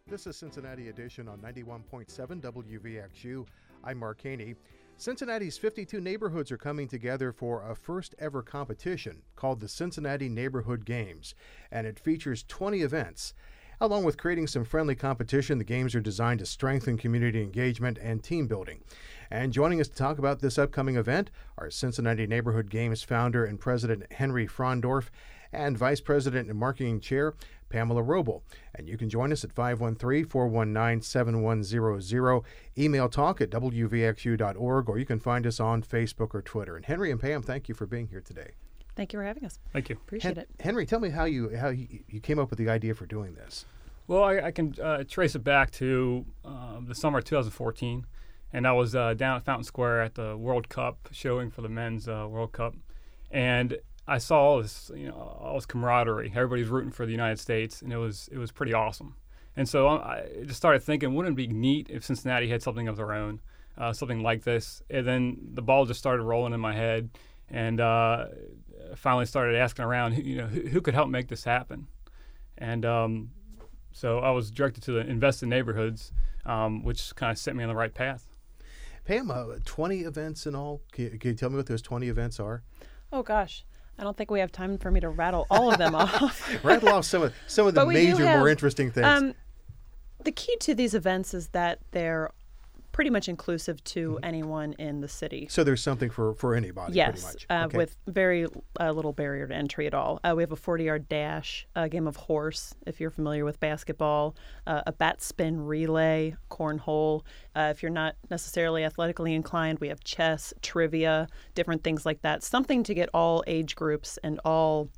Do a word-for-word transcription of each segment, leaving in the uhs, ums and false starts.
This is Cincinnati Edition on ninety-one point seven W V X U. I'm Mark Haney. Cincinnati's fifty-two neighborhoods are coming together for a first ever competition called the Cincinnati Neighborhood Games, and it features twenty events. Along with creating some friendly competition, the games are designed to strengthen community engagement and team building. And joining us to talk about this upcoming event are Cincinnati Neighborhood Games founder and president Henry Frondorf and vice president and marketing chair Pamela Roble. And you can join us at five one three, four one nine, seven one zero zero, email talk at w v x u dot org, or you can find us on Facebook or Twitter. And Henry and Pam, thank you for being here today. Thank you for having us. Thank you. Appreciate Hen- it. Henry, tell me how you how you, you came up with the idea for doing this. Well, I, I can uh, trace it back to uh, the summer of two thousand fourteen, and I was uh, down at Fountain Square at the World Cup showing for the men's uh, World Cup, and I saw all this, you know, all this camaraderie. Everybody's rooting for the United States, and it was it was pretty awesome. And so I just started thinking, wouldn't it be neat if Cincinnati had something of their own, uh, something like this? And then the ball just started rolling in my head, and uh, finally started asking around, you know, who, who could help make this happen? And um, so I was directed to the Invest in Neighborhoods, um, which kind of set me on the right path. Pam, uh, twenty events in all. Can you, can you tell me what those twenty events are? Oh, gosh. I don't think we have time for me to rattle all of them off. Rattle off some of some of the But we do major, have, more interesting things. Um, the key to these events is that they're pretty much inclusive to mm-hmm. anyone in the city. So there's something for, for anybody, yes, pretty much. uh, Okay. with very uh, little barrier to entry at all. Uh, we have a forty-yard dash, a game of horse, if you're familiar with basketball, uh, a bat spin relay, cornhole. Uh, if you're not necessarily athletically inclined, we have chess, trivia, different things like that. Something to get all age groups and all,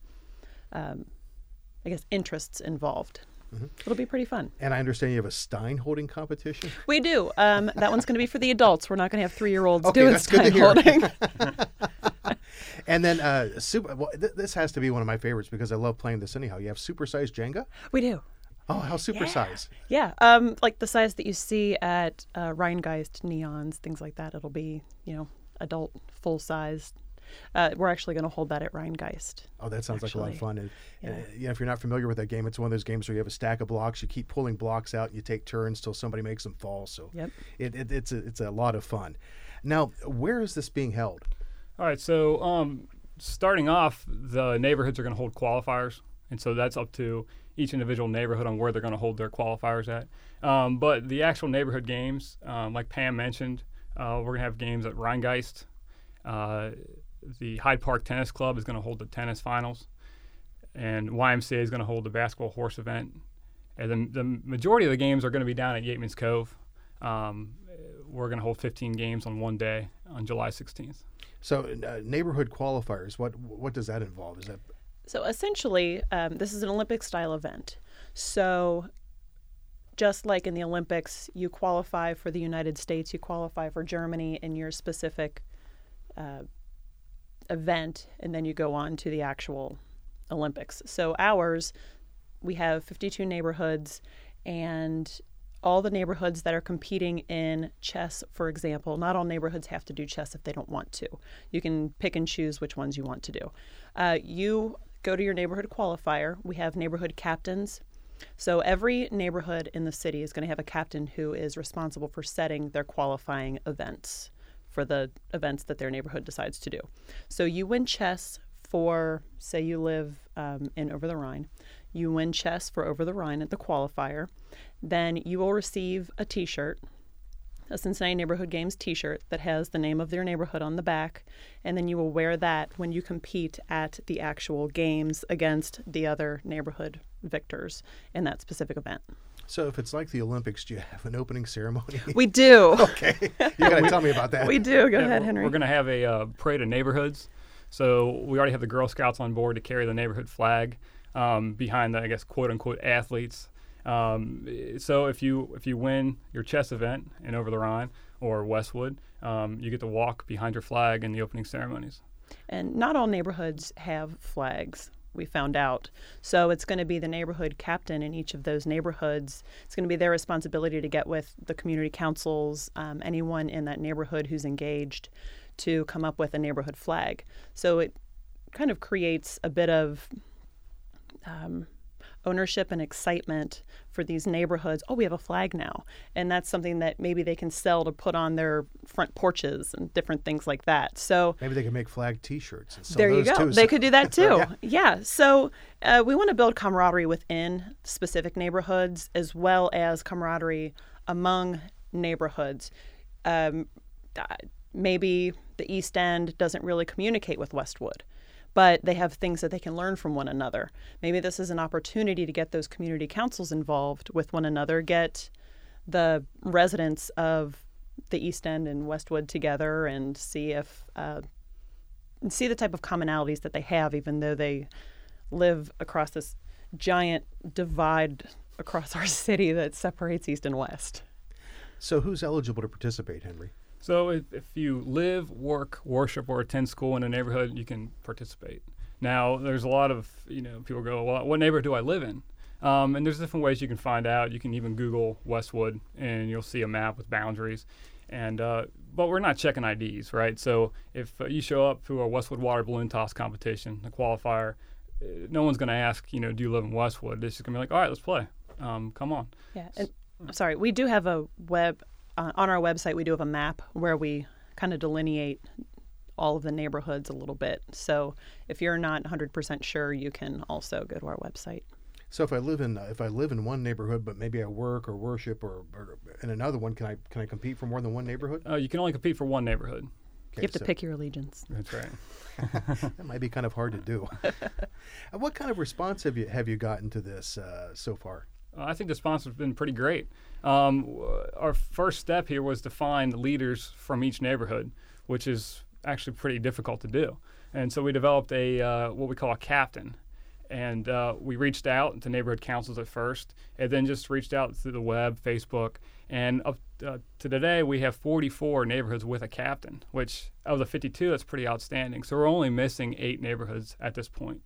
um, I guess, interests involved. Mm-hmm. It'll be pretty fun. And I understand you have a Stein holding competition? We do. Um, that one's going to be for the adults. We're not going to have three-year-olds okay, doing that's good Stein to hear. holding. And then uh, super. Well, th- this has to be one of my favorites because I love playing this anyhow. You have supersized Jenga? We do. Oh, how supersized? Yeah, yeah. Um, like the size that you see at uh, Rheingeist, Neons, things like that. It'll be, you know, adult, full-sized. Uh, we're actually going to hold that at Rheingeist. Oh, that sounds actually. like a lot of fun. And, Yeah. and, you know, if you're not familiar with that game, it's one of those games where you have a stack of blocks. You keep pulling blocks out. And you take turns till somebody makes them fall. So yep. it, it, it's, a, it's a lot of fun. Now, where is this being held? All right, so um, starting off, the neighborhoods are going to hold qualifiers, and so that's up to each individual neighborhood on where they're going to hold their qualifiers at. Um, but the actual neighborhood games, um, like Pam mentioned, uh, we're going to have games at Rheingeist. Uh, the Hyde Park Tennis Club is going to hold the tennis finals, and Y M C A is going to hold the basketball horse event. And then the majority of the games are going to be down at Yateman's Cove. Um, we're going to hold fifteen games on one day on July sixteenth. So uh, neighborhood qualifiers, what what does that involve? Is that So essentially, um, this is an Olympic-style event. So just like in the Olympics, you qualify for the United States, you qualify for Germany in your specific uh, event, and then you go on to the actual Olympics. So ours, we have fifty-two neighborhoods, and all the neighborhoods that are competing in chess, for example, not all neighborhoods have to do chess if they don't want to. You can pick and choose which ones you want to do. Uh, you go to your neighborhood qualifier. We have neighborhood captains. So every neighborhood in the city is going to have a captain who is responsible for setting their qualifying events for the events that their neighborhood decides to do. So you win chess for, say you live um, in Over the Rhine. You win chess for Over the Rhine at the qualifier. Then you will receive a T-shirt, a Cincinnati Neighborhood Games T-shirt that has the name of your neighborhood on the back, and then you will wear that when you compete at the actual games against the other neighborhood victors in that specific event. so? If it's like the Olympics, do you have an opening ceremony? We do. Okay, you got to tell me about that. We do. Go Yeah, ahead, we're, Henry. We're going to have a uh, parade of neighborhoods. So we already have the Girl Scouts on board to carry the neighborhood flag um, behind the, I guess, quote unquote athletes. Um, so if you if you win your chess event in Over the Rhine or Westwood, um, you get to walk behind your flag in the opening ceremonies. And not all neighborhoods have flags, we found out. So it's going to be the neighborhood captain in each of those neighborhoods. It's going to be their responsibility to get with the community councils, um, anyone in that neighborhood who's engaged, to come up with a neighborhood flag. So it kind of creates a bit of um, ownership and excitement for these neighborhoods. Oh, we have a flag now. And that's something that maybe they can sell to put on their front porches and different things like that. So maybe they can make flag T-shirts and sell there you those go. too. They could do that too. yeah. yeah. So uh, we want to build camaraderie within specific neighborhoods as well as camaraderie among neighborhoods. Um, maybe the East End doesn't really communicate with Westwood, but they have things that they can learn from one another. Maybe this is an opportunity to get those community councils involved with one another, get the residents of the East End and Westwood together and see if uh, see the type of commonalities that they have, even though they live across this giant divide across our city that separates East and West. So who's eligible to participate, Henry? So if, if you live, work, worship, or attend school in a neighborhood, you can participate. Now, there's a lot of, you know, people go, well, what neighborhood do I live in? Um, and there's different ways you can find out. You can even Google Westwood, and you'll see a map with boundaries. And uh, but we're not checking I Ds, right? So if uh, you show up to a Westwood water balloon toss competition, the qualifier, uh, no one's going to ask, you know, do you live in Westwood? It's just going to be like, all right, let's play. Um, come on. Yeah. And, I'm sorry, we do have a web, uh, on our website, we do have a map where we kind of delineate all of the neighborhoods a little bit. So if you're not one hundred percent sure, you can also go to our website. So if I live in uh, if I live in one neighborhood, but maybe I work or worship or, or in another one, can I can I compete for more than one neighborhood? Uh, you can only compete for one neighborhood. You Okay, have to so pick your allegiance. That's right. that might be kind of hard to do. And what kind of response have you have you gotten to this uh, so far? Uh, I think the response has been pretty great. Um, w- our first step here was to find leaders from each neighborhood, which is actually pretty difficult to do. And so we developed a uh, what we call a captain. And uh, we reached out to neighborhood councils at first, and then just reached out through the web, Facebook. And up uh, to today, we have forty-four neighborhoods with a captain, which of the fifty-two, that's pretty outstanding. So we're only missing eight neighborhoods at this point.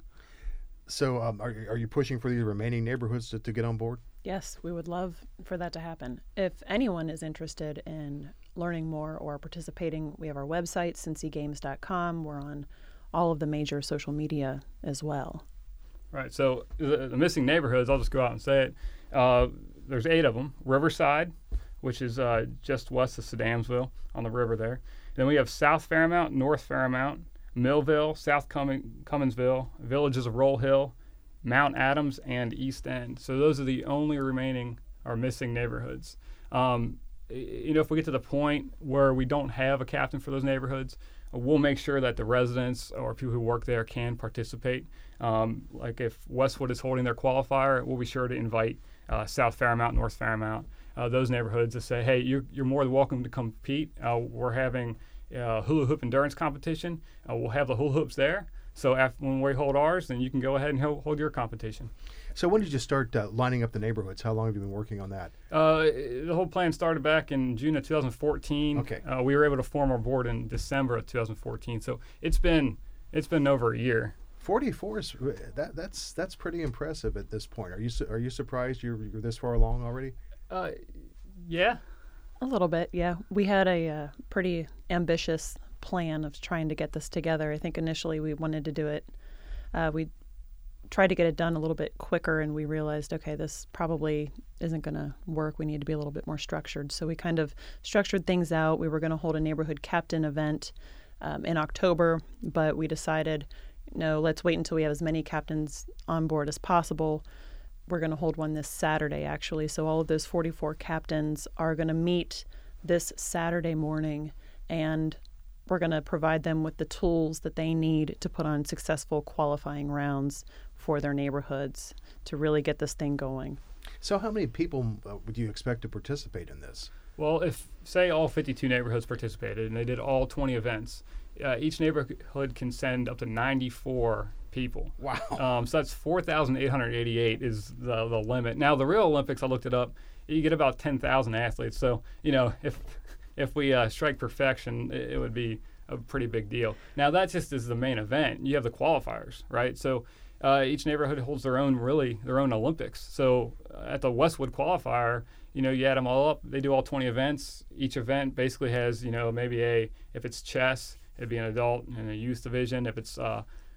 So um, are, are you pushing for the remaining neighborhoods to, to get on board? Yes, we would love for that to happen. If anyone is interested in learning more or participating, we have our website, cincy games dot com. We're on all of the major social media as well. Right. So the, the missing neighborhoods, I'll just go out and say it. Uh, there's eight of them. Riverside, which is uh, just west of Sedamsville on the river there. Then we have South Fairmount, North Fairmount, Millville, South Cumming, Cumminsville, villages of Roll Hill, Mount Adams, and East End. So those are the only remaining or missing neighborhoods. Um, you know, if we get to the point where we don't have a captain for those neighborhoods, we'll make sure that the residents or people who work there can participate. Um, like if Westwood is holding their qualifier, we'll be sure to invite uh, South Fairmount, North Fairmount, uh, those neighborhoods to say, hey, you're, you're more than welcome to compete. Uh, we're having a hula hoop endurance competition. Uh, we'll have the hula hoops there. So after, when we hold ours, then you can go ahead and hold, hold your competition. So when did you start uh, lining up the neighborhoods? How long have you been working on that? Uh, the whole plan started back in June of two thousand fourteen. Okay. Uh, we were able to form our board in December of two thousand fourteen. So it's been it's been over a year. forty-four is that that's that's pretty impressive at this point. Are you su- are you surprised you're, you're this far along already? Uh, yeah. A little bit, yeah. We had a uh, pretty ambitious plan of trying to get this together. I think initially we wanted to do it. Uh, we tried to get it done a little bit quicker, and we realized, okay, this probably isn't going to work. We need to be a little bit more structured. So we kind of structured things out. We were going to hold a neighborhood captain event um, in October, but we decided, no, let's wait until we have as many captains on board as possible. We're going to hold one this Saturday, actually. So all of those forty-four captains are going to meet this Saturday morning, and we're going to provide them with the tools that they need to put on successful qualifying rounds for their neighborhoods to really get this thing going. So how many people uh, would you expect to participate in this? Well, if, say, all fifty-two neighborhoods participated and they did all twenty events, uh, each neighborhood can send up to ninety-four people. Wow. Um, so that's four thousand eight hundred eighty-eight is the, the limit. Now, the real Olympics, I looked it up, you get about ten thousand athletes. So, you know, if if we uh, strike perfection, it, it would be a pretty big deal. Now, that just is the main event. You have the qualifiers, right? So uh, each neighborhood holds their own, really, their own Olympics. So uh, at the Westwood qualifier, you know, you add them all up. They do all twenty events. Each event basically has, you know, maybe a, if it's chess, it'd be an adult and a youth division. If it's uh,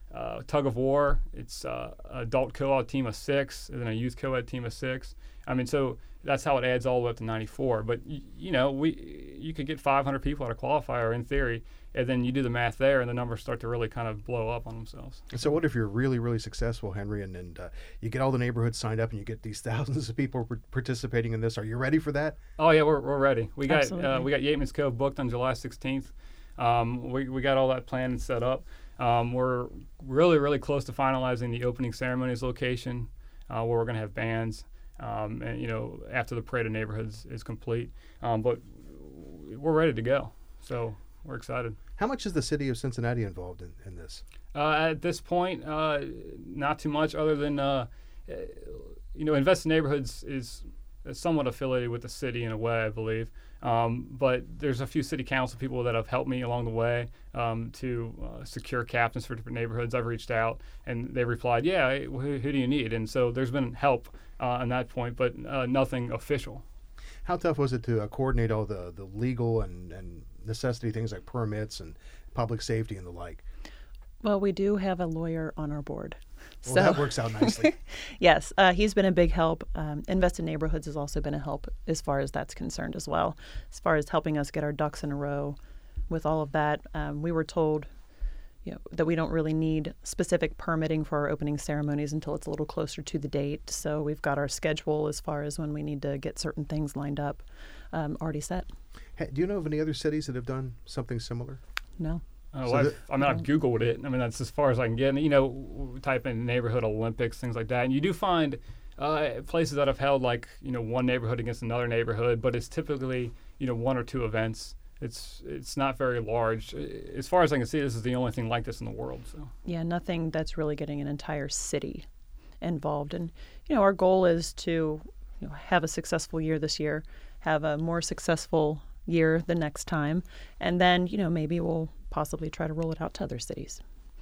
uh, tug of war. It's uh, adult co-ed team of six, and then a youth co-ed team of six. I mean, so that's how it adds all the way up to ninety-four. But y- you know, we you could get five hundred people at a qualifier in theory, and then you do the math there, and the numbers start to really kind of blow up on themselves. So what if you're really, really successful, Henry, and, and uh, you get all the neighborhoods signed up and you get these thousands of people p- participating in this? Are you ready for that? Oh yeah, we're we're ready. We got Absolutely. uh, we got Yateman's Cove booked on July sixteenth. Um, we we got all that planned and set up. Um, we're really really close to finalizing the opening ceremonies location, uh, where we're going to have bands. Um, and you know, after the parade of neighborhoods is complete, um, but we're ready to go. So we're excited. How much is the city of Cincinnati involved in, in this? Uh, at this point, uh, not too much, other than uh, uh, you know, Invest in Neighborhoods is somewhat affiliated with the city in a way, I believe. Um, but there's a few city council people that have helped me along the way um, to uh, secure captains for different neighborhoods. I've reached out, and they replied, "Yeah, who, who do you need?" And so there's been help uh, on that point, but uh, nothing official. How tough was it to uh, coordinate all the, the legal and, and necessity things like permits and public safety and the like? Well, we do have a lawyer on our board. Well, so that works out nicely. yes, uh, he's been a big help. Um, Invest in Neighborhoods has also been a help as far as that's concerned as well, as far as helping us get our ducks in a row with all of that. Um, we were told you know, that we don't really need specific permitting for our opening ceremonies until it's a little closer to the date. So we've got our schedule as far as when we need to get certain things lined up um, already set. Hey, do you know of any other cities that have done something similar? No. Oh, So I've, the- I mean, I've Googled it. I mean, that's as far as I can get. And, you know, w- type in neighborhood Olympics, things like that. And you do find uh, places that have held, like, you know, one neighborhood against another neighborhood, but it's typically, you know, one or two events. It's it's not very large. As far as I can see, this is the only thing like this in the world. So Yeah, nothing that's really getting an entire city involved. And, you know, our goal is to you know, have a successful year this year, have a more successful year the next time, and then, you know, maybe we'll possibly try to roll it out to other cities.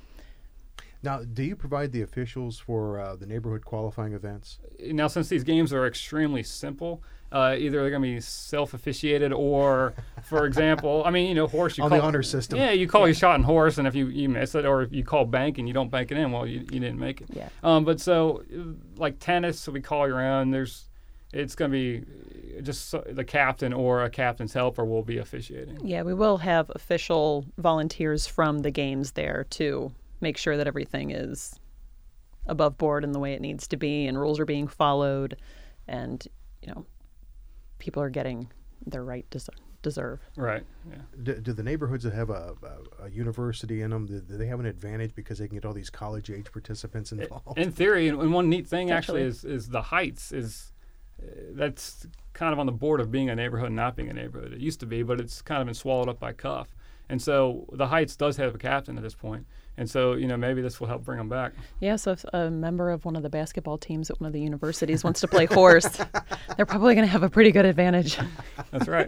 Now, do you provide the officials for uh, the neighborhood qualifying events? now, since these games are extremely simple, uh, either they're going to be self-officiated or, for example, I mean, you know, horse. You On call, the honor system. Yeah, you call your shot in horse, and if you, you miss it, or if you call bank and you don't bank it in, well, you, you didn't make it. Yeah. Um, but so, uh, like tennis, so we call your own. There's, it's going to be just so, the captain or a captain's helper will be officiating. Yeah, we will have official volunteers from the games there to make sure that everything is above board in the way it needs to be and rules are being followed and, you know, people are getting their right des- deserve. Right. Yeah. Do, do the neighborhoods that have a, a, a university in them, do, do they have an advantage because they can get all these college-age participants involved? In theory, and and one neat thing actually Potentially. is is the Heights is uh, that's kind of on the board of being a neighborhood and not being a neighborhood. It used to be, but it's kind of been swallowed up by Cuff. And so the Heights does have a captain at this point. And so, you know, maybe this will help bring them back. Yeah, so if a member of one of the basketball teams at one of the universities wants to play horse, they're probably going to have a pretty good advantage. That's right.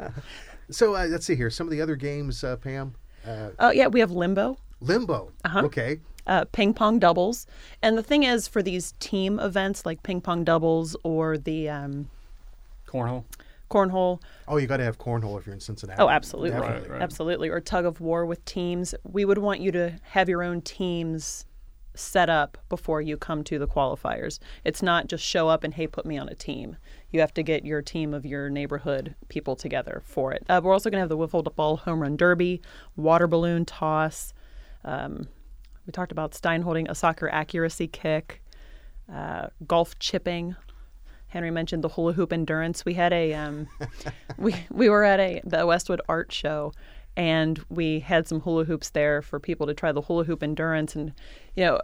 So uh, let's see here. Some of the other games, uh, Pam. Uh, Oh, yeah, we have limbo. Limbo. Uh-huh. Okay. uh, ping pong doubles. And the thing is, for these team events like ping pong doubles or the um, Cornhole. cornhole, Oh, you got to have cornhole if you're in Cincinnati. oh, absolutely, Definitely. Right, right. absolutely, or tug of war with teams, we would want you to have your own teams set up before you come to the qualifiers. It's not just show up and, hey, put me on a team. You have to get your team of your neighborhood people together for it. Uh, we're also going to have the wiffle ball home run derby, water balloon toss. Um, we talked about Stein holding a soccer accuracy kick, uh, golf chipping. Henry mentioned the hula hoop endurance. We had a um, we we were at a the Westwood Art Show, and we had some hula hoops there for people to try the hula hoop endurance. And you know,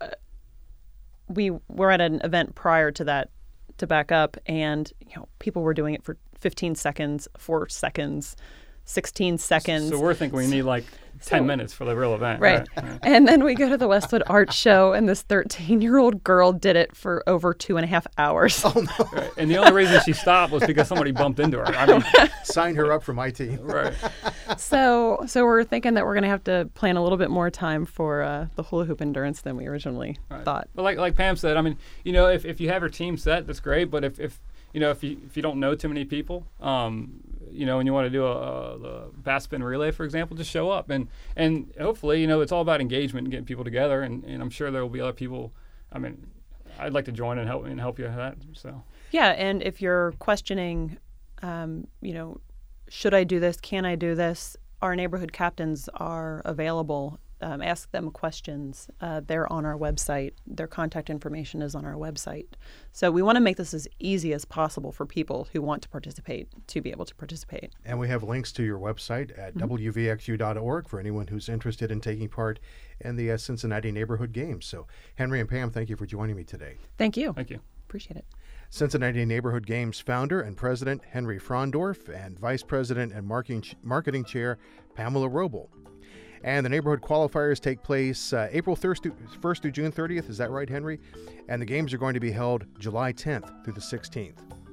we were at an event prior to that to back up, and you know, people were doing it for fifteen seconds, four seconds, sixteen seconds. So we're thinking we need like ten So- minutes for the real event. Right. right. And then we go to the Westwood Art Show, and this thirteen-year-old girl did it for over two and a half hours. Oh, no. Right. And the only reason she stopped was because somebody bumped into her. I mean, Sign her up for my team. right. So, so we're thinking that we're going to have to plan a little bit more time for uh, the hula hoop endurance than we originally Right. thought. But like like Pam said, I mean, you know, if, if you have your team set, that's great. But if, if you know if you if you don't know too many people, um, you know, when you want to do a, a the bat spin relay, for example, just show up. And, and hopefully, you know, it's all about engagement and getting people together. And, and I'm sure there will be other people. I mean, I'd like to join and help and help you with that. So yeah, and if you're questioning, um, you know, should I do this? Can I do this? Our neighborhood captains are available. Um, ask them questions. Uh, they're on our website. Their contact information is on our website. So we want to make this as easy as possible for people who want to participate to be able to participate. And we have links to your website at mm-hmm. W V X U dot org for anyone who's interested in taking part in the uh, Cincinnati Neighborhood Games. So Henry and Pam, thank you for joining me today. Thank you. Thank you. Appreciate it. Cincinnati Neighborhood Games founder and president Henry Frondorf and vice president and marketing, marketing chair Pamela Roble. And the neighborhood qualifiers take place uh, April first through June thirtieth. Is that right, Henry? And the games are going to be held July tenth through the sixteenth.